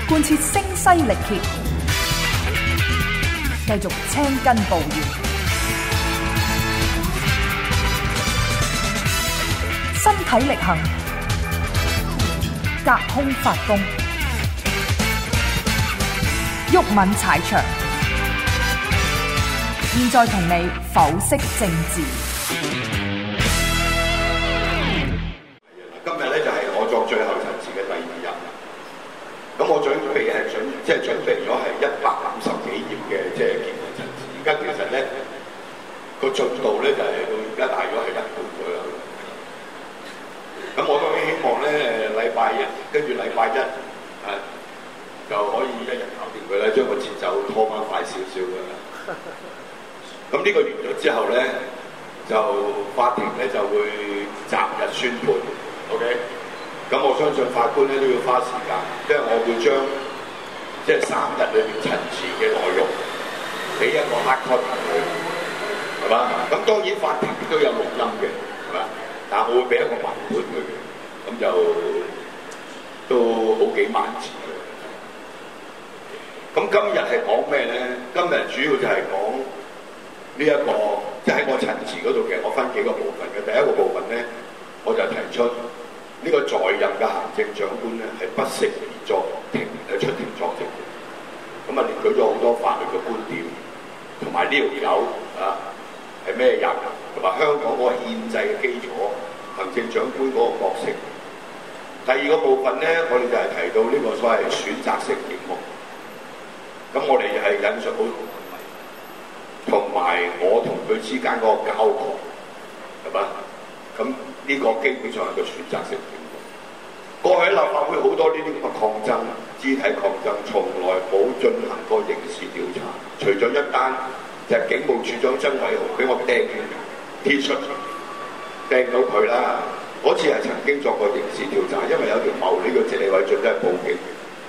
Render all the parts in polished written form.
貫徹聲嘶力竭，繼續青筋暴現，身體力行，隔空發功，毓民踩場。現在同你剖析政治。 今日咧就係我作最後陳詞嘅第2日。咁我準備係準備咗係150幾頁嘅結論陳詞。而家其實咧個進度咧就係到而家大約係1半左右。咁我當然希望咧禮拜日跟住禮拜一就可以一日搞掂佢啦，將個節奏拖翻快少少㗎啦。咁呢個完咗之後咧，就法庭咧就會擇日宣判 ，OK？ 咁我相信法官咧都要花時間，因為我會將3日裏邊陳詞嘅內容俾一個 hard copy佢，係嘛？咁當然法庭亦都有錄音嘅，係嘛？但係我會俾一個文本佢嘅，咁就都好幾萬字嘅。咁今日係講咩咧？今日主要就係講。呢一個即喺我陳詞嗰度嘅，我分幾個部分嘅。第一個部分咧，我就提出呢個在任嘅行政長官咧係不適宜出庭作證。咁列舉咗好多法律嘅觀點，同埋呢條友係咩人，同埋香港嗰個憲制嘅基礎，行政長官嗰個角色。第二個部分咧，我哋就係提到呢個所謂選擇性檢控。咁我哋係引述到。同埋我同佢之間嗰個交割，係嘛？咁呢個基本上係個選擇性檢控。過去立法會好多呢啲咁嘅抗爭、肢體抗爭，從來冇進行過刑事調查，除咗一單就係警務處長曾偉雄俾我掟鐵出掟到佢啦。嗰次係曾經作過刑事調查，因為有條茂呢個謝偉俊都係報警。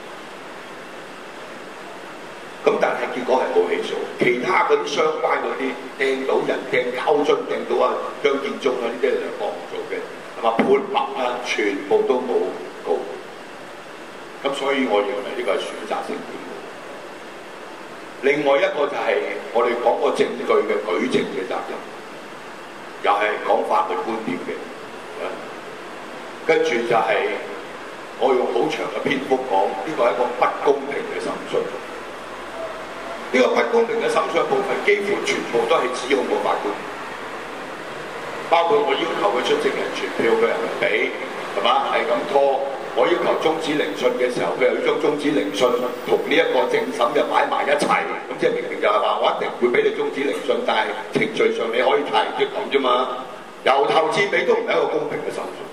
咁但係結果係冇起訴，其他嗰啲相關嗰啲掟到人、掟膠樽、掟到張建宗呢啲兩個唔做嘅，係嘛？潑墨全部都冇告。咁所以我認為呢個係選擇性檢控。另外一個就係我哋講個證據嘅舉證嘅責任，又係講法律觀點嘅。跟住就係我用好長嘅篇幅講，呢個係一個不公平嘅審訊。呢個不公平嘅審訊部分，幾乎全部都係指控個法官，包括我要求佢出證人傳票，佢又唔俾，係嘛？係咁拖。我要求終止聆訊嘅時候，佢又要將終止聆訊同呢一個政審就擺埋一齊，咁即係明明就係話我一定會俾你終止聆訊，但係程序上你可以提出咁啫嘛。由頭至尾都唔係一個公平嘅審訊。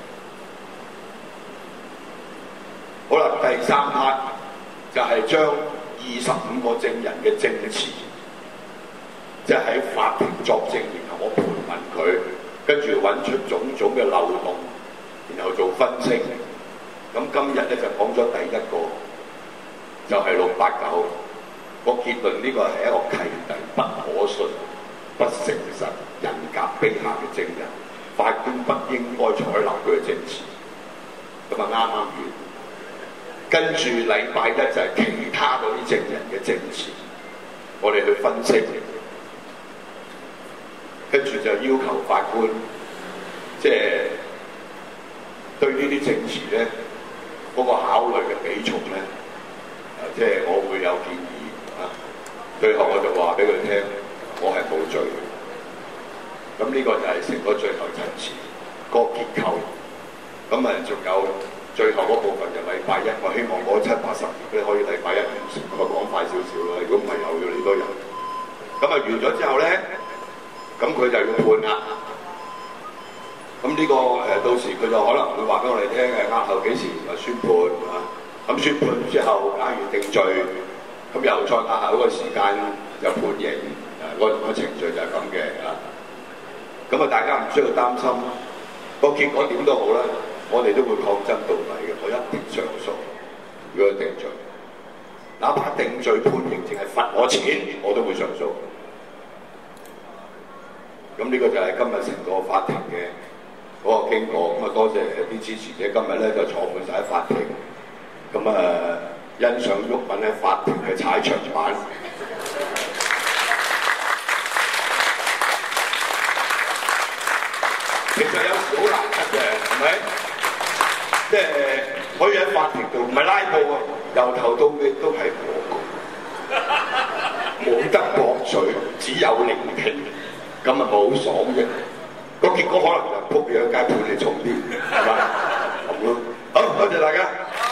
好啦，第3 part 就係將25個證人嘅證詞，即係喺法庭作證，然後我盤問佢，跟住揾出種種嘅漏洞，然後做分析。咁今日咧就講咗第一個，就係689個結論，呢個係一個契弟、不可信、不誠實、人格卑下嘅證人，法官不應該採納佢嘅證詞。咁啱啱完。跟住禮拜一就係其他嗰啲證人嘅證詞，我哋去分析，跟住就要求法官，即係對呢啲證詞咧嗰個考慮嘅比重咧，即係我會有建議啊。最後我就話俾佢聽，我係冇罪嘅。咁呢個就係成個最後陳詞個結構。咁仲有。最後嗰部分就禮拜一，我希望嗰780頁咧可以禮拜一完成，我講快少少啦。如果唔係又要嚟多人。咁完咗之後咧，咁佢就要判啦。咁呢個到時佢就可能會話俾我哋聽押後幾時宣判啊。咁宣判之後假如定罪，咁又再押後嗰個時間就判刑。個程序就係咁嘅啊。咁大家唔需要擔心，個結果點都好啦。我哋都會抗爭到底嘅，我一定上訴。如果定罪，哪怕定罪判刑淨係罰我錢，我都會上訴。咁呢個就係今日成個法庭嘅嗰個經過。咁多謝啲支持者，今日咧就坐滿晒喺法庭。咁欣賞毓民喺法庭嘅踩場板。其實有時好難得嘅，係咪？即係可以喺法庭度唔係拉布啊，由頭到尾都係我講，冇得駁嘴，只有聆聽，咁啊冇爽嘅。個結果可能就撲你喺街判你重啲，係嘛？咁咯。好，多謝大家。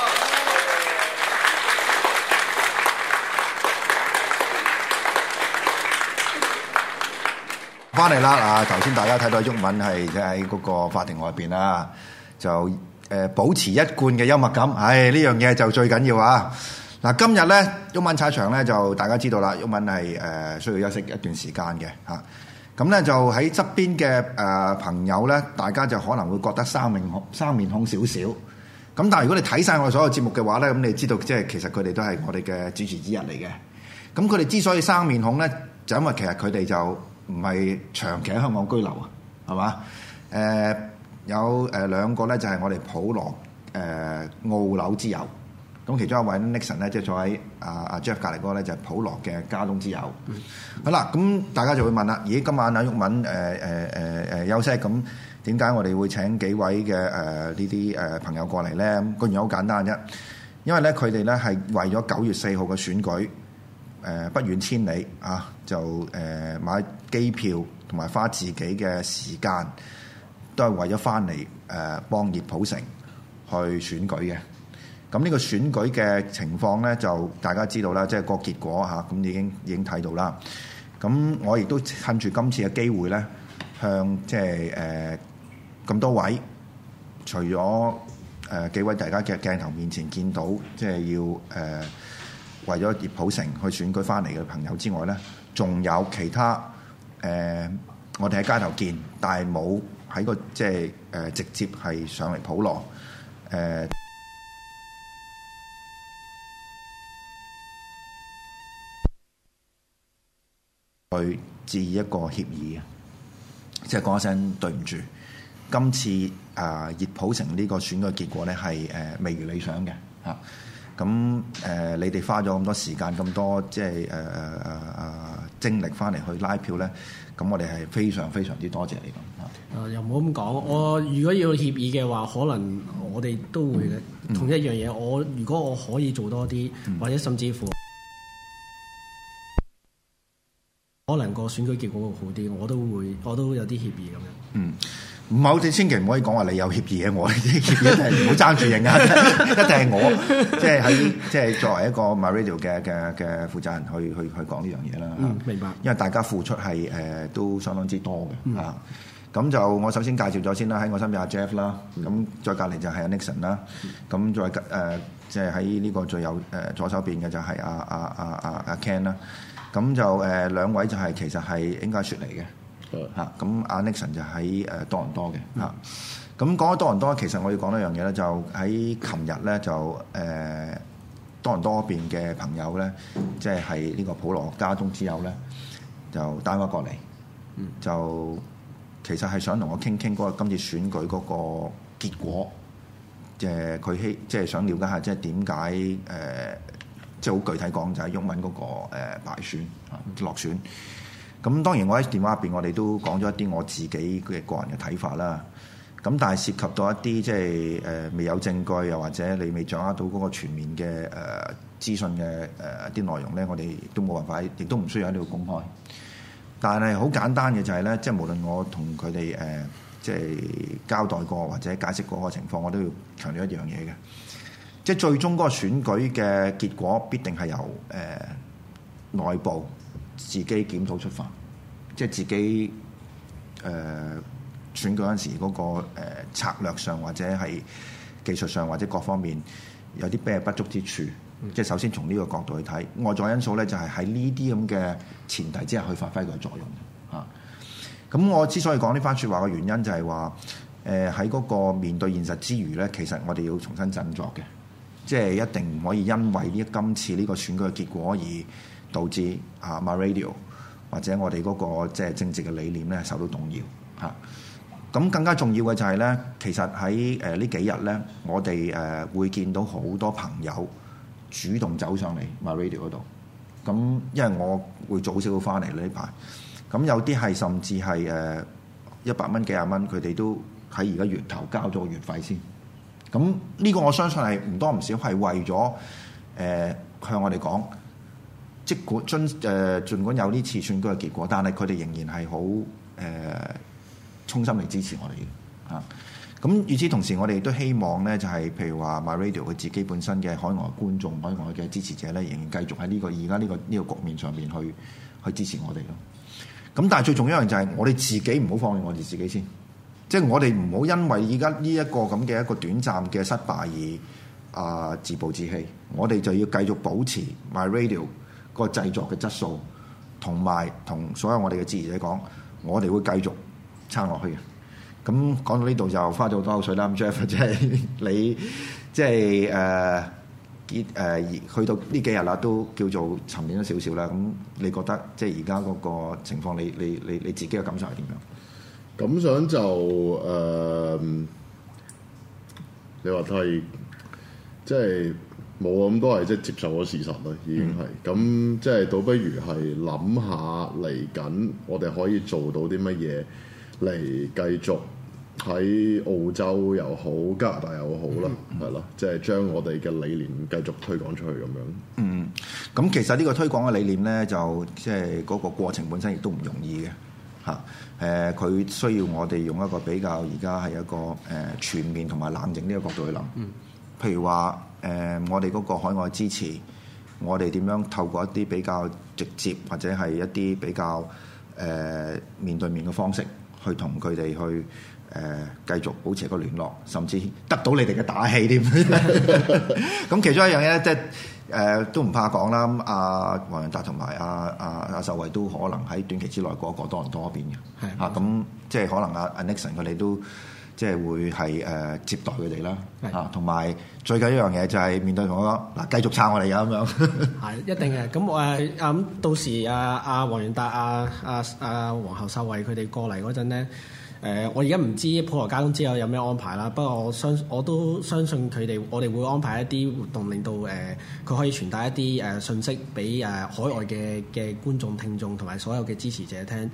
翻嚟啦！啊，頭先大家睇到毓民係即係喺嗰個法庭外邊啦，就保持一貫嘅幽默感。唉，呢樣嘢就最緊要啊！嗱，今日咧毓民踩場咧就大家知道啦，毓民係需要休息一段時間嘅嚇。咁咧就喺側邊嘅朋友咧，大家就可能會覺得生面孔少少。咁但係如果你睇晒我哋所有節目嘅話咧，咁你知道即係其實佢哋都係我哋嘅主持之一嚟嘅。咁佢哋之所以生面孔咧，就因為其實佢哋就唔係長期喺香港居留啊，係嘛？有兩個咧就係我哋普羅澳紐之友，咁其中一位 Nixon 咧即係坐喺阿 Jeff 隔離嗰個咧就係普羅嘅加東之友。好啦，咁大家就會問啦，咦，今晚阿毓民休息，咁點解我哋會請幾位嘅呢啲朋友過嚟咧？咁個原因好簡單啫，因為咧佢哋咧係為咗9月4號嘅選舉。不遠千里啊，就買機票同埋花自己嘅時間，都係為咗翻嚟幫熱普城去選舉嘅。咁呢個選舉嘅情況咧，就大家知道啦，即係個結果嚇，咁已經睇到啦。咁我亦都趁住今次嘅機會咧，向即係咁多位，除咗幾位大家嘅鏡頭面前見到，即係要為咗熱普城去選舉翻嚟嘅朋友之外咧，仲有其他我哋喺街頭見，但係冇喺個即係直接係上嚟普羅去致以一個協議嘅，即係講一聲對唔住。今次熱普城呢個選舉結果咧係未如理想嘅嚇。咁你哋花咗咁多時間、咁多即係精力翻嚟去拉票咧，咁我哋係非常非常之多謝你咁。 又唔好咁講，我如果要協議嘅話，可能我哋都會嘅。同一樣嘢，如果我可以做多啲，或者甚至乎可能個選舉結果會好啲，我都有啲協議咁樣。 唔係，你千祈唔可以講話你有協議嘅，我呢啲協議一定唔好爭住認啊！一定係我，即係作為一個 MyRadio 嘅負責人去講呢樣嘢啦。 明白。因為大家付出係都相當之多嘅啊。咁就我首先介紹咗先啦，喺我身邊阿 Jeff 啦，咁再隔離就係阿 Nixon 啦，咁再即係喺呢個最有左手邊嘅就係阿 Ken 啦。咁就兩位就係其實係應該雪嚟嘅。嚇，咁阿 Nixon 就喺多倫多嘅嚇。咁講咗多倫多，其實我要講一樣嘢咧，就喺琴日咧就多倫多嗰邊嘅朋友咧，即係呢個普羅加東之友咧，就打電話過嚟，就其實係想同我傾傾嗰個今次選舉嗰個結果，佢即係想了解下即係點解即係好具體講就係毓民嗰個敗選落選。咁當然我喺電話入邊，我哋都講咗一啲我自己嘅個人嘅睇法啦。咁但係涉及到一啲即係未有證據，又或者你未掌握到嗰個全面嘅資訊嘅一啲內容咧，我哋亦都冇辦法，亦都唔需要喺呢度公開。但係好簡單嘅就係咧，即係無論我同佢哋即係交代過或者解釋過個情況，我都要強調一樣嘢嘅，即係最終嗰個選舉嘅結果必定係由內部自己檢討出發，即係自己選舉嗰陣時嗰個策略上或者係技術上或者各方面有啲咩不足之處，即係首先從呢個角度去睇外在因素咧，就係喺呢啲咁嘅前提之下去發揮佢嘅作用嚇。咁我之所以講呢番説話嘅原因就係話喺嗰個面對現實之餘咧，其實我哋要重新振作嘅，即係一定唔可以因為今次呢個選舉嘅結果而導致MyRadio 或者我哋嗰個即係政治嘅理念咧受到動搖嚇。咁更加重要嘅就係咧，其實喺呢幾日咧，我哋會見到好多朋友主動走上嚟 MyRadio 嗰度。咁因為我會早少少翻嚟呢排，咁有啲係甚至係100蚊幾廿蚊，佢哋都喺而家月頭交咗個月費先。咁呢個我相信係唔多唔少係為咗向我哋講，儘管有呢次選舉嘅結果，但係佢哋仍然係好衷心嚟支持我哋嘅嚇。咁與此同時，我哋亦都希望咧，就係譬如話 MyRadio 佢自己本身嘅海外觀眾、海外嘅支持者咧，仍然繼續喺而家呢個局面上面去支持我哋咯。咁但係最重要一樣就係我哋自己唔好放棄我哋自己先，即係我哋唔好因為而家呢一個咁嘅一個短暫嘅失敗而自暴自棄。我哋就要繼續保持 MyRadio 個製作嘅質素，同埋同所有我哋嘅支持者講，我哋會繼續撐落去嘅。咁講到呢度就花咗好多口水啦。咁 Jeff 即係你即係去到呢幾日啦，都叫做沉澱咗少少啦。咁你覺得即係而家嗰個情況，你自己嘅感受係點樣？ 感想就你話係即係冇咁多係即係接受咗事實啦，已經係咁，即係倒不如係諗下嚟緊，我哋可以做到啲乜嘢嚟繼續喺澳洲又好，加拿大又好啦，係咯，即係將我哋嘅理念繼續推廣出去咁樣。 咁其實呢個推廣嘅理念咧，就即係嗰個過程本身亦都唔容易嘅嚇。佢需要我哋用一個比較而家係一個全面同埋冷靜呢個角度去諗。譬如話我哋嗰個海外支持，我哋點樣透過一啲比較直接或者係一啲比較面對面嘅方式去同佢哋去繼續保持一個聯絡，甚至得到你哋嘅打氣添。咁其中一樣嘢即係都唔怕講啦。阿黃洋達同埋阿秀慧都可能喺短期之內過多倫多嗰邊嘅。係咁即係可能阿 Nixon 佢哋都即係會係接待佢哋啦。係同埋最緊一樣嘢就係面對同我講嗱，繼續撐我哋㗎咁樣。係一定嘅。咁咁到時阿黃洋達阿皇后秀慧佢哋過嚟嗰陣咧。我而家唔知普羅交通之後有咩安排啦，不過我都相信我哋會安排一啲活動，令到佢可以傳達一啲信息俾海外嘅觀眾、聽眾同埋所有嘅支持者聽。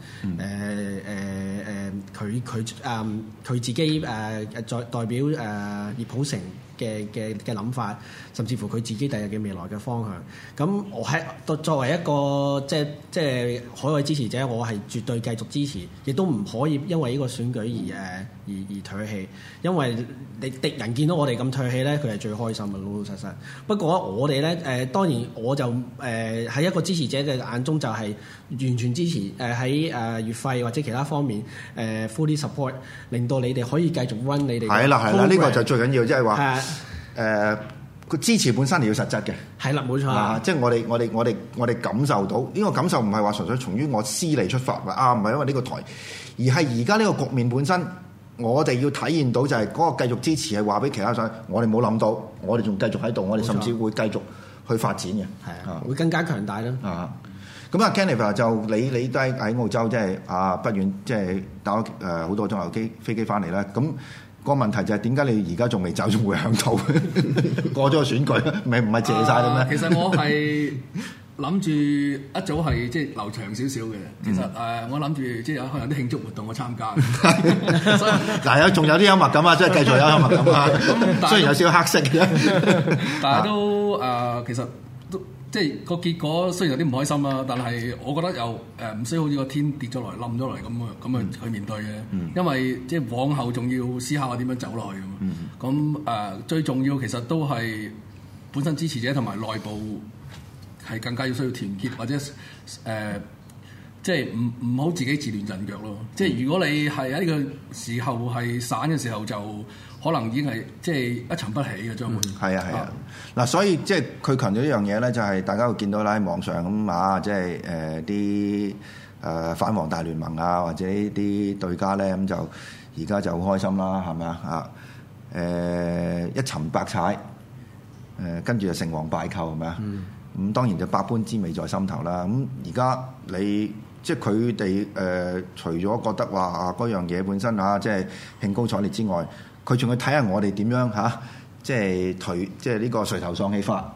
佢自己代表葉普成嘅諗法，甚至乎佢自己第日嘅未來嘅方向。咁我喺作為一個即係海外支持者，我係絕對繼續支持，亦都唔可以因為呢個選舉而退氣。因為你敵人見到我哋咁退氣咧，佢係最開心嘅，老老實實。不過我哋咧當然我就喺一個支持者嘅眼中就係完全支持喺月費或者其他方面fully support， 令到你哋可以繼續 run 你哋。係啦， 呢個就最緊要，即係話個支持本身係要實質嘅。係啦，冇錯。即係我哋感受到呢個感受，唔係話純粹從於我私利出發，唔係因為呢個台，而係而家呢個局面本身，我哋要體現到就係嗰個繼續支持係話俾其他人，我哋冇諗到，我哋仲繼續喺度，我哋甚至會繼續去發展嘅。係啊， 會更加強大啦。 咁啊 Kenneth 就你都喺澳洲，即係不遠，即係打好多鐘頭飛機翻嚟啦。咁個問題就係點解你而家仲未走，仲會響度過咗個選舉，唔係謝晒啦咩？ 其實我係諗住一早係即係留長少少嘅。其實我諗住即係可能有啲慶祝活動我參加。 嗱，仲有啲幽默感啊，即係繼續有幽默感啊。雖然有少少黑色嘅， 但係都其實都即係個結果雖然有啲唔開心啦，但係我覺得又唔需要好似個天跌咗落嚟冧咗落嚟咁去面對嘅。因為即係往後仲要思考下點樣走落去咁。最重要其實都係本身支持者同埋內部係更加要需要團結，或者即係唔好自己自亂陣腳咯。即係如果你係喺呢個時候係散嘅時候，就可能已經係即係一沉不起嘅將會。係啊。嗱，所以即係佢強調一樣嘢咧，就係大家會見到啦，喺網上咁即係啲反黃大聯盟啊，或者啲對家咧，咁就而家就好開心啦，係咪啊？一沉百踩，跟住就成王敗寇，係咪啊？咁當然就百般滋味在心頭啦。咁而家你即係佢哋除咗覺得話嗰樣嘢本身即係興高采烈之外，佢仲要睇下我哋點樣即係呢個垂頭喪氣法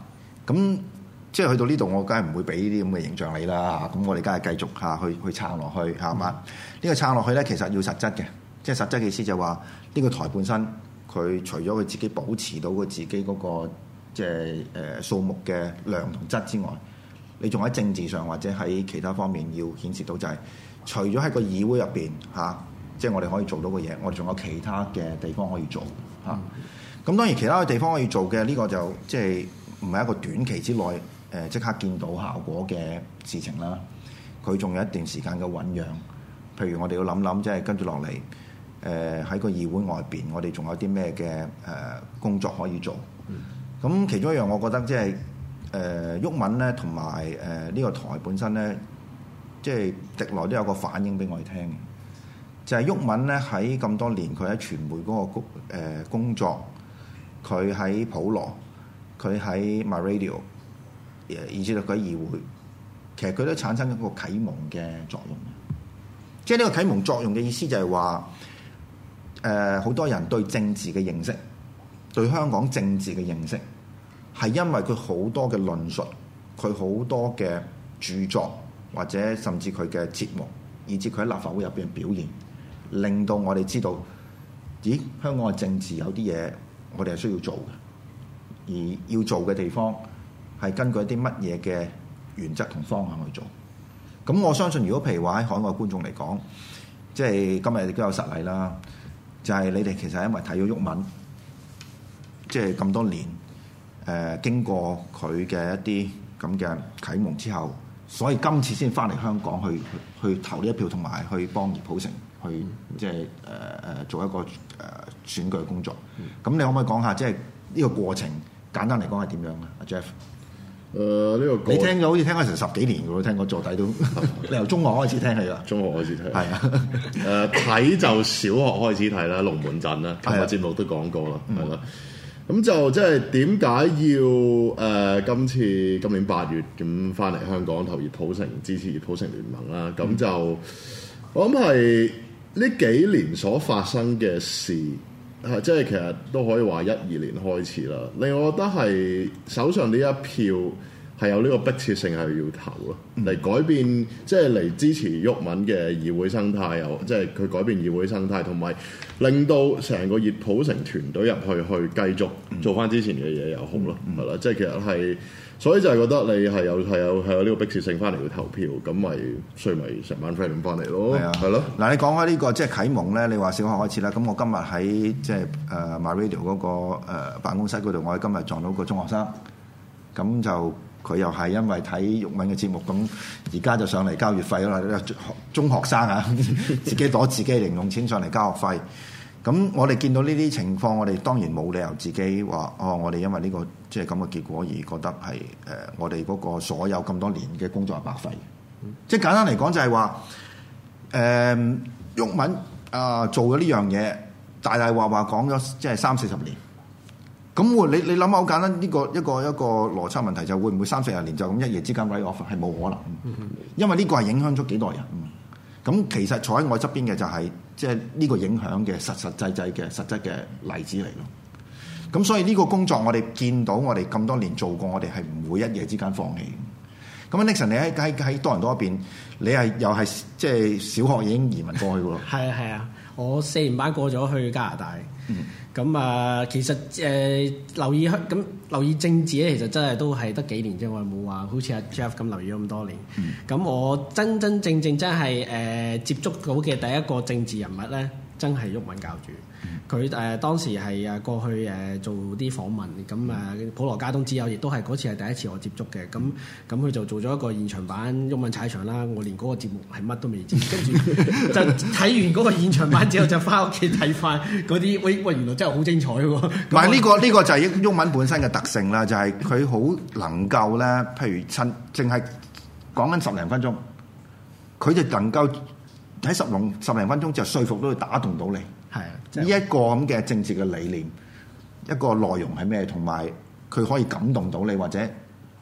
咁即係去到呢度，我梗係唔會俾呢啲咁嘅形象你啦嚇。咁我哋梗係繼續嚇去撐落去係嘛？呢個撐落去咧，其實要實質嘅，即係實質嘅意思就係話呢個台本身佢除咗佢自己保持到佢自己嗰個即係數目嘅量同質之外，你仲喺政治上或者喺其他方面要顯示到就係除咗喺個議會入邊嚇，即係我哋可以做到嘅嘢，我哋仲有其他嘅地方可以做嚇。咁當然其他嘅地方可以做嘅呢個就即係唔係一個短期之內即刻見到效果嘅事情啦。佢仲有一段時間嘅醖釀。譬如我哋要諗諗，即係跟住落嚟喺個議會外邊，我哋仲有啲咩嘅工作可以做。咁其中一樣，我覺得即係毓民咧，同埋呢個台本身咧，即係歷來都有個反應俾我哋聽嘅，就係毓民咧喺咁多年，佢喺傳媒嗰個工作，佢喺普羅，佢喺 MyRadio，以至到佢喺議會，其實佢都產生一個啟蒙嘅作用。即係呢個啟蒙作用嘅意思就係話，好多人對政治嘅認識，對香港政治嘅認識，係因為佢好多嘅論述，佢好多嘅著作，或者甚至佢嘅節目，以至佢喺立法會入邊表現，令到我哋知道，咦，香港嘅政治有啲嘢我哋係需要做嘅，而要做嘅地方係根據一啲乜嘢嘅原則同方向去做。咁我相信，如果譬如話喺海外觀眾嚟講，即係今日亦都有實例啦，就係你哋其實係因為睇咗毓民，即係咁多年經過佢嘅一啲咁嘅啟蒙之後，所以今次先翻嚟香港去投呢一票，同埋去幫葉普成去即係做一個選舉工作。咁你可唔可以講下，即係呢個過程簡單嚟講係點樣啊？阿 Jeff？ 呢個你聽咗好似聽咗成10幾年嘅喎，聽個坐底都，你由中學開始聽起啦。 中學開始睇， 係啊， 睇就小學開始睇啦，龍門陣啦，琴日節目都講過啦，係啦。咁就即係點解要今年8月咁翻嚟香港投葉普成，支持葉普成聯盟啦？咁就我諗係呢幾年所發生嘅事。即係其實都可以話12年開始啦。令我覺得係手上呢一票係有呢個迫切性係要投咯，嚟改變即係嚟支持毓民嘅議會生態，又即係佢改變議會生態，同埋令到成個葉普成團隊入去繼續做翻之前嘅嘢又好咯，係啦。即係其實係，所以就係覺得你係有呢個迫切性翻嚟去投票，咁咪衰咪成班 friend 咁翻嚟咯，係咯。 嗱，你講開呢個即係啟蒙咧，你話小學開始啦。咁我今日喺即係MyRadio 嗰個辦公室嗰度，我今日撞到個中學生，咁就佢又係因為睇毓民嘅節目，咁而家就上嚟交月費啦。中學生啊，自己攞自己零用錢上嚟交學費。咁我哋見到呢啲情況，我哋當然冇理由自己話我哋因為呢個即係咁嘅結果而覺得係我哋嗰個所有咁多年嘅工作係白費。即係簡單嚟講就係話毓民做咗呢樣嘢，大話講咗即係30-40年。咁你諗下好簡單，呢個一個邏輯問題就會唔會30-40年就咁一夜之間 write off 係冇可能，因為呢個係影響咗幾代人。咁其實坐喺我側邊嘅就係即係呢個影響嘅實際嘅實質嘅例子嚟咯。咁所以呢個工作我哋見到我哋咁多年做過，我哋係唔會一夜之間放棄。咁 Nixon 你喺多倫多嗰邊，你係又係即係小學已經移民過去喎？ 係啊，我4年班過咗去加拿大。咁其實留意政治咧，其實真係都係得幾年啫，我冇話好似阿 Jeff 咁留意咗咁多年。咁我真正真係接觸到嘅第一個政治人物咧，真係毓民教主。佢當時係過去做啲訪問，咁普羅加東之友亦都係嗰次係第一次我接觸嘅。咁佢就做咗一個現場版毓民踩場啦。我連嗰個節目係乜都未知，跟住就睇完嗰個現場版之後，就翻屋企睇翻嗰啲，喂，原來真係好精彩喎！唔係呢個就係毓民本身嘅特性啦，就係佢好能夠咧，譬如淨係講緊10零分鐘，佢就能夠喺十零分鐘就說服到佢，打動到你。係啊，呢一個咁嘅政治嘅理念，一個內容係咩，同埋佢可以感動到你，或者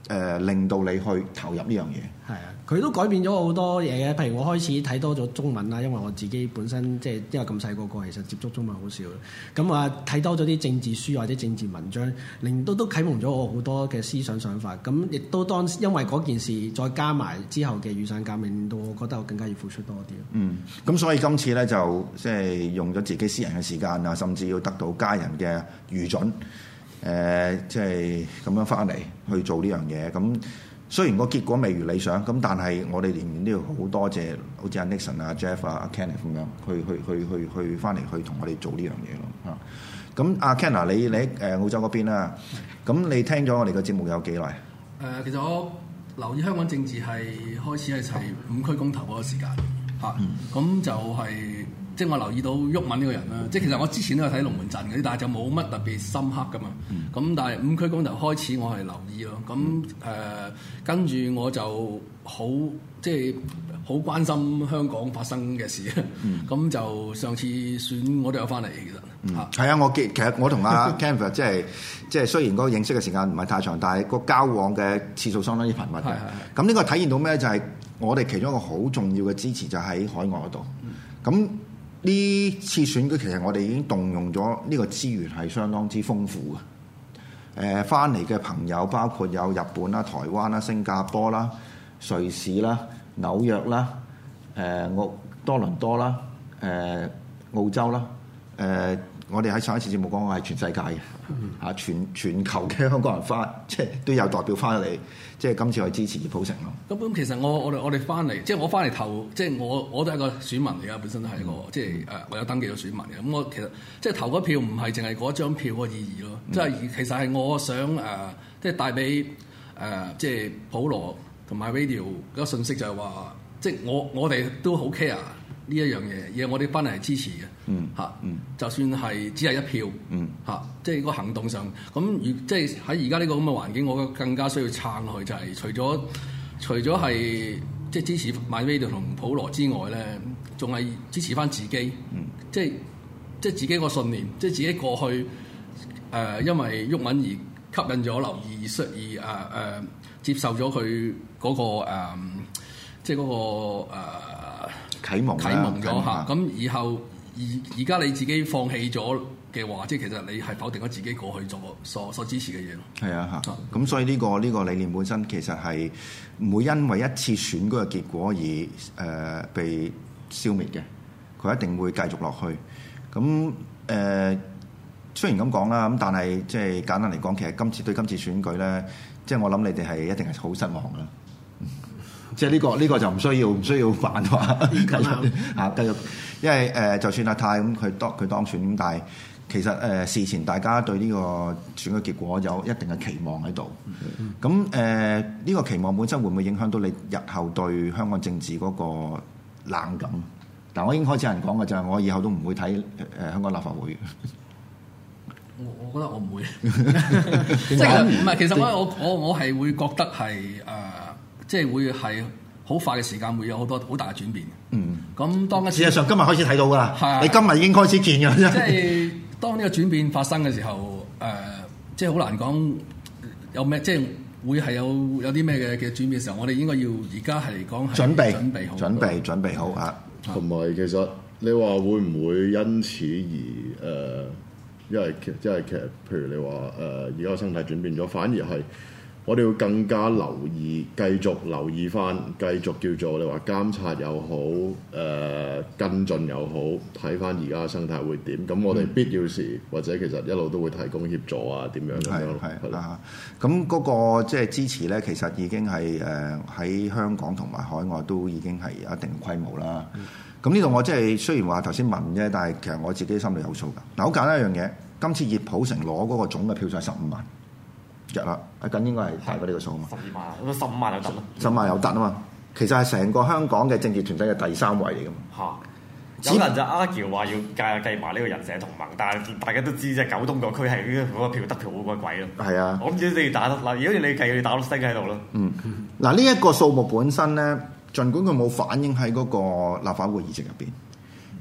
令到你去投入呢樣嘢？ 係啊，佢都改變咗好多嘢嘅。譬如我開始睇多咗中文啦，因為我自己本身即係因為咁細個其實接觸中文好少。咁啊睇多咗啲政治書或者政治文章，令到都啟蒙咗我好多嘅思想想法。咁亦都因為嗰件事再加埋之後嘅雨傘革命，令到我覺得我更加要付出多啲。 咁所以今次咧就即係用咗自己私人嘅時間啊，甚至要得到家人嘅預準。即係咁樣翻嚟去做呢樣嘢，咁雖然個結果未如理想，咁但係我哋仍然都要好多謝，好似阿 Nixon 啊、Jeff 啊、阿 Kenneth 咁樣去翻嚟去同我哋做呢樣嘢咯嚇。咁阿 Kenneth 你喺澳洲嗰邊啦，咁你聽咗我哋嘅節目有幾耐？ 其實我留意香港政治係開始係齊5區公投嗰個時間嚇，咁就係。即係我留意到毓民呢個人啦，即係其實我之前都有睇龍門陣嗰啲，但係就冇乜特別深刻噶嘛。咁但係5區公投開始我係留意咯。咁跟住我就好即係好關心香港發生嘅事。咁就上次選我都有翻嚟其實嚇。係啊，其實我同阿 Kenneth 即係雖然嗰個認識嘅時間唔係太長，但係個交往嘅次數相當之頻密嘅。咁呢個體現到咩？就係我哋其中一個好重要嘅支持就喺海外嗰度。咁呢次選舉其實我哋已經動用咗呢個資源係相當之豐富嘅。翻嚟嘅朋友包括有日本啦、台灣啦、新加坡啦、瑞士啦、紐約啦、多倫多啦、澳洲啦。我哋喺上一次節目講過係全世界嘅嚇，全球嘅香港人即係都有代表翻嚟，即係今次去支持葉普成咯。 咁其實我哋翻嚟，即係我翻嚟投，即係我都係個選民嚟㗎，本身都係一個即係我有登記咗選民嘅。咁我其實即係投嗰票唔係淨係嗰張票個意義咯，即係其實係我想即係帶俾即係普羅同埋 Radio 嗰個信息就係話，即係我哋都好 care。呢一樣嘢，而我哋翻嚟係支持嘅，就算係只係一票，即係個行動上，咁即係喺而家呢個咁嘅環境，我更加需要撐落去，就係除咗係即係支持 MyRadio 同普羅之外咧，仲係支持翻自己，即係自己個信念，即係自己過去因為毓民而吸引咗劉儀而接受咗佢嗰個即係嗰個啟蒙咗嚇，咁以後而家你自己放棄咗嘅話，即係其實你係否定咗自己過去所支持嘅嘢咯。係啊嚇，咁所以呢個理念本身其實係唔會因為一次選舉嘅結果而被消滅嘅，佢一定會繼續落去。咁雖然咁講啦，咁但係即係簡單嚟講，其實今次選舉咧，即係我諗你哋係一定係好失望啦。即係呢個就唔需要煩話繼續，因為就算阿泰咁佢當選咁，但係其實事前大家對呢個選舉結果有一定嘅期望喺度。咁呢個期望本身會唔會影響到你日後對香港政治嗰個冷感？但我已經開始有人講嘅就係我以後都唔會睇香港立法會。 我覺得我唔會，即係唔係？其實我係會覺得係即係會係好快嘅時間會有好多好大嘅轉變。咁當事實上今日開始睇到㗎啦，你今日已經開始見㗎。 即係當呢個轉變發生嘅時候，即係好難講有咩，即係會係有啲咩嘅轉變嘅時候，我哋應該要而家係講準備好啊。 同埋其實你話會唔會因此而因為其實譬如你話而家個生態轉變咗，反而係我哋要更加留意，繼續留意翻，繼續叫做你話監察又好，跟進又好，睇翻而家嘅生態會點。咁我哋必要時或者其實一路都會提供協助啊，點樣咁樣。係啦。 咁嗰個即係支持咧，其實已經係喺香港同埋海外都已經係有一定規模啦。咁呢度我即係雖然話頭先問啫，但係其實我自己心裏有數㗎。嗱，好簡單一樣嘢，今次葉普成攞嗰個總嘅票數係15萬日啦，阿緊應該係大過呢個數啊嘛。 12萬，15萬有突咯。 15萬有突啊嘛，其實係成個香港嘅政治團體嘅第3位嚟㗎嘛。 有人就argue話要計埋呢個人社同盟，但係大家都知即係九東個區係嗰個票得票好鬼貴咯。係啊，我唔知你打得嗱，如果你計你打到升喺度咯。 嗱，呢一個數目本身咧，儘管佢冇反映喺嗰個立法會議席入邊，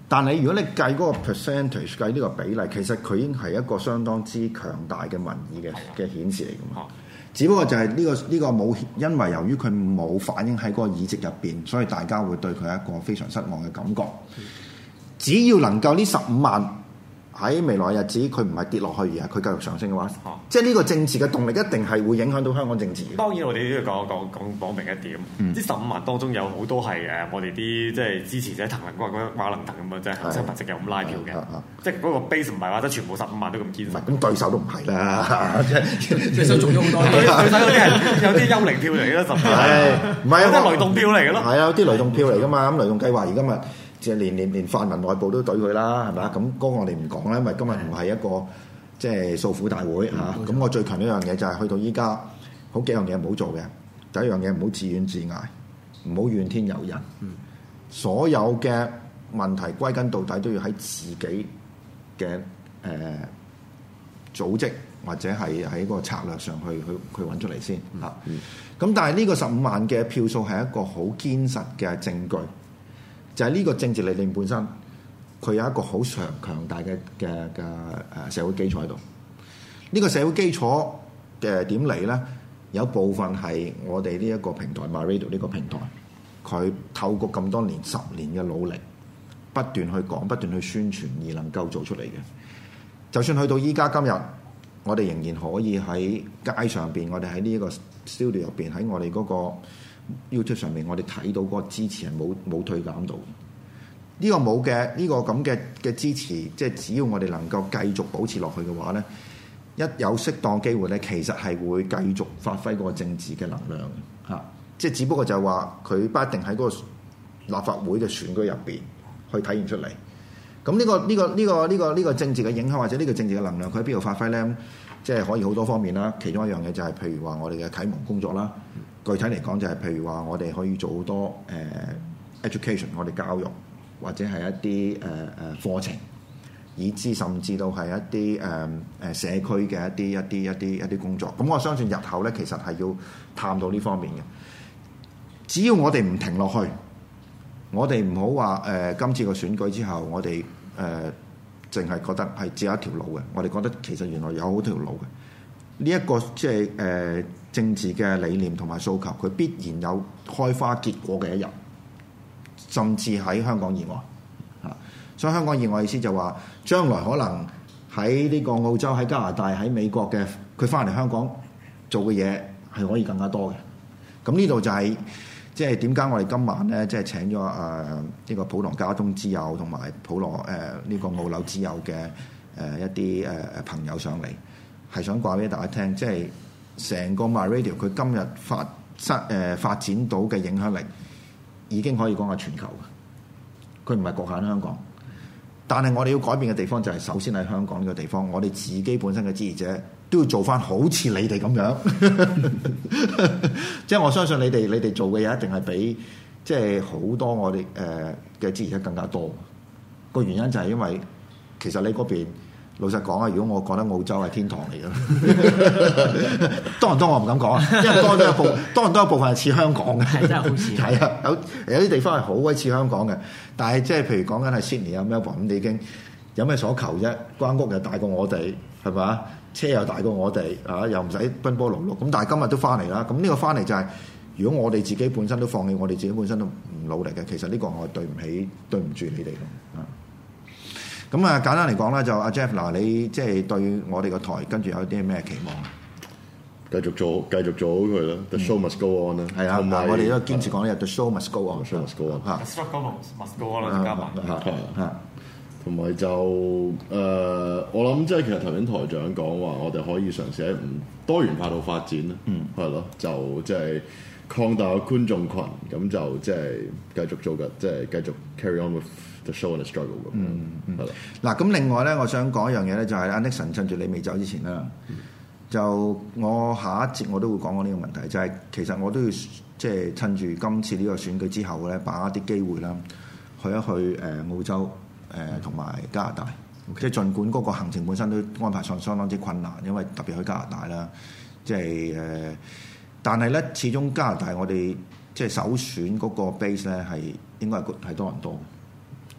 但係如果你計嗰個 percentage 計呢個比例，其實佢已經係一個相當之強大嘅民意嘅顯示嚟㗎嘛。只不過就係呢個冇，因為由於佢冇反映喺嗰個議席入邊，所以大家會對佢一個非常失望嘅感覺。只要能夠呢15萬喺未來日子佢唔係跌落去，而係佢繼續上升嘅話，即係呢個政治嘅動力一定係會影響到香港政治。 當然我哋都要講明一點，呢15萬當中有好多係我哋啲即係支持者騰騰掛能騰咁啊，即係恒生物值又咁拉票嘅，即係嗰個 base 唔係話得全部15萬都咁堅實。 咁對手都唔係啦， 對手仲有好多， 對手嗰啲係有啲幽靈票嚟嘅啦，甚至係唔係有啲雷動票嚟嘅咯？ 係啊，有啲雷動票嚟㗎嘛。咁雷動計劃而今日即係連泛民內部都對佢啦，係咪啊？咁嗰個我哋唔講啦，因為今日唔係一個即係訴苦大會嚇。咁我最強一樣嘢就係去到依家，好幾樣嘢唔好做嘅。第一樣嘢唔好自怨自艾，唔好怨天尤人。所有嘅問題歸根到底都要喺自己嘅組織或者係喺個策略上去揾出嚟先嚇。咁但係呢個15萬嘅票數係一個好堅實嘅證據。就係呢個政治理念本身，佢有一個好強大嘅社會基礎喺度。呢個社會基礎嘅點嚟咧？有部分係我哋呢一個平台 MyRadio 呢個平台，佢透過咁多年10年嘅努力，不斷去講、不斷去宣傳而能夠做出嚟嘅。就算去到依家今日，我哋仍然可以喺街上邊，我哋喺呢一個 studio 入邊，喺我哋嗰個 YouTube 上面，我哋睇到嗰個支持係冇退減到。呢個冇嘅呢個咁嘅支持，即係只要我哋能夠繼續保持落去嘅話咧，一有適當機會咧，其實係會繼續發揮嗰個政治嘅能量嚇。即係只不過就係話佢不一定喺嗰個立法會嘅選舉入邊去體現出嚟。咁呢個政治嘅影響或者呢個政治嘅能量，佢喺邊度發揮咧？即係可以好多方面啦。其中一樣嘢就係譬如話我哋嘅啟蒙工作啦。具體嚟講就係譬如話我哋可以做好多education， 我哋教育或者係一啲課程，以至甚至到係一啲社區嘅一啲工作。咁我相信日後咧，其實係要探到呢方面嘅。只要我哋唔停落去，我哋唔好話今次個選舉之後，我哋淨係覺得係只有一條路嘅。我哋覺得其實原來有好條路嘅。呢一個即係政治嘅理念同埋訴求，佢必然有開花結果嘅一日，甚至喺香港以外嚇。所以香港以外意思就話，將來可能喺呢個澳洲、喺加拿大、喺美國嘅，佢翻嚟香港做嘅嘢係可以更加多嘅。咁呢度就係即係點解我哋今晚咧，即係請咗呢個普羅家中之友同埋普羅呢個澳紐之友嘅一啲朋友上嚟，係想話俾大家聽，即係成個 MyRadio 佢今日發展到嘅影響力已經可以講係全球嘅，佢唔係局限香港。但係我哋要改變嘅地方就係首先喺香港呢個地方，我哋自己本身嘅支持者都要做翻好似你哋咁樣，即係我相信你哋做嘅嘢一定係比即係好多我哋嘅支持者更加多。個原因就係因為其實你嗰邊。老實講啊，如果我覺得澳洲係天堂嚟嘅，多倫多我唔敢講啊，因為多倫多有部分係似香港嘅， 係真係好似。 係啊，有啲地方係好鬼似香港嘅，但係即係譬如講緊係 Sydney 啊、Melbourne 咁，你已經有咩所求啫？間屋又大過我哋，係嘛？車又大過我哋，啊又唔使奔波勞碌。咁但係今日都翻嚟啦。咁呢個翻嚟就係、是，如果我哋自己本身都放棄，我哋自己本身都唔努力嘅，其實呢個我係對唔住你哋咯啊！咁啊，簡單嚟講咧，就阿 Jeff 嗱，你即係對我哋個台跟住有啲咩期望啊？ 繼續做好佢啦。The show must go on 啦。係啊， 同埋我哋都堅持講呢，The show must go on。 show must go on。 The show must go on 啦，加埋。 同埋就我諗即係其實頭先台長講話，我哋可以嘗試喺唔多元化度發展啦。係咯，就即係擴大個觀眾群，咁就即係繼續做嘅，即係繼續 carry on with the show and the struggle 咁。係咯。嗱，咁另外咧，我想講一樣嘢咧，就係阿 Nixon 趁住你未走之前啦，就我下一節我都會講呢個問題，就係其實我都要即係趁住今次呢個選舉之後咧，把握啲機會啦，去一去澳洲同埋加拿大。即係儘管嗰個行程本身都安排上相當之困難，因為特別去加拿大啦，即係但係咧，始終加拿大我哋即係首選嗰個 base 咧係應該係多倫多。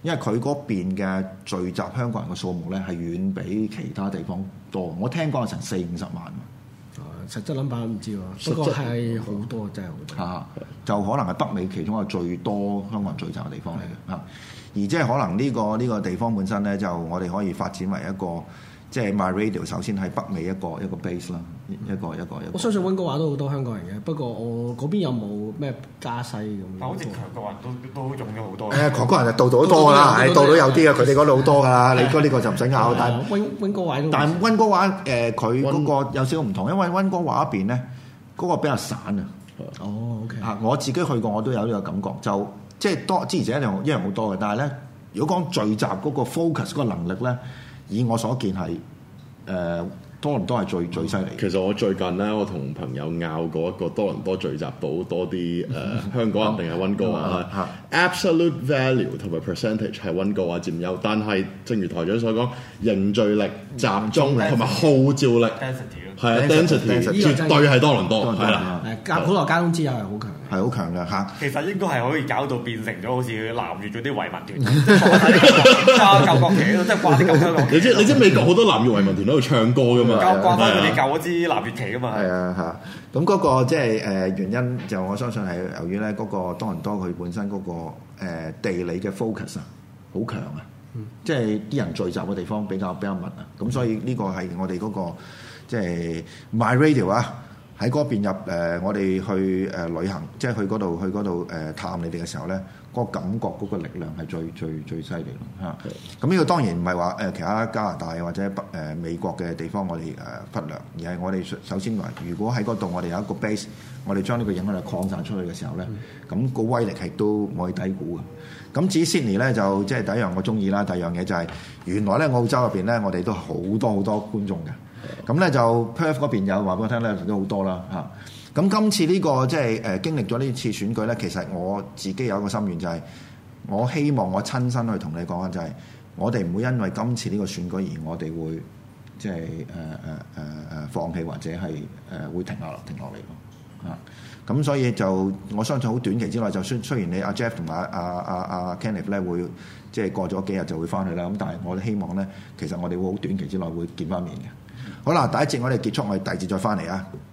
因為佢嗰邊嘅聚集香港人嘅數目咧係遠比其他地方多。我聽講係成40-50萬。 實質諗法唔知喎，不過係好多，真係好多。 就可能係北美其中一個最多香港人聚集嘅地方嚟嘅嚇。而即係可能呢個地方本身咧，就我哋可以發展為一個即係 MyRadio 首先喺北美一個 base 啦，一個。 我相信溫哥華都好多香港人嘅，不過我嗰邊有冇咩加西咁？ 好似強國人都用咗好多。 強國人就度都多㗎啦，係度都有啲嘅，佢哋嗰度好多㗎啦。你呢個就唔使拗。但係溫哥華， 但係溫哥華佢嗰個有少少唔同，因為溫哥華一邊咧嗰個比較散啊。 哦，OK。 我自己去過，我都有呢個感覺，就即係多之前一樣好多嘅，但係咧，如果講聚集嗰個 focus 嗰個能力咧，以我所見係多倫多係最犀利。 其實我最近咧，我同朋友拗過一個多倫多聚集到多啲香港人定係溫哥華 absolute value 同埋 percentage 係溫哥華佔優，但係正如台長所講，凝聚力、集中同埋號召力。係啊 ，density 絕對係多倫多，係啦。 普羅交通之友係好強， 係好強嘅嚇。 其實應該係可以搞到變成咗好似南越嗰啲維民團，即係掛舊國旗，即係掛啲舊香港。 你知美國好多南越維民團喺度唱歌噶嘛？ 掛翻佢哋舊嗰支南越旗噶嘛？ 係啊嚇。咁嗰個即係原因就我相信係由於咧嗰個多倫多佢本身嗰個地理嘅 focus 啊，好強啊。即係啲人聚集嘅地方比較密啊。咁所以呢個係我哋嗰個。即係 MyRadio 啊，喺嗰邊入我哋去旅行，即係去嗰度探你哋嘅時候咧，嗰個感覺嗰個力量係最犀利咯嚇。咁呢個當然唔係話其他加拿大或者美國嘅地方我哋忽略，而係我哋首先話，如果喺嗰度我哋有一個 base，我哋將呢個影響力擴散出去嘅時候咧，咁個威力係都唔可以低估嘅。咁至於 Sydney 咧，就即係第一樣我中意啦，第二樣嘢就係原來咧澳洲入邊咧，我哋都好多觀眾嘅。咁咧就 Perth 嗰邊有話俾我聽咧，都好多啦嚇。咁今次呢個即係經歷咗呢次選舉咧，其實我自己有一個心願，就係我希望我親身去同你講嘅就係，我哋唔會因為今次呢個選舉而我哋會即係放棄或者係會停落嚟咯嚇。咁所以就我相信好短期之內，就雖然你阿 Jeff 同埋阿 Kenneth 咧會即係過咗幾日就會翻去啦。咁但係我哋希望咧，其實我哋會好短期之內會見翻面嘅。好啦，第一節我哋結束，我哋第二節再翻嚟啊！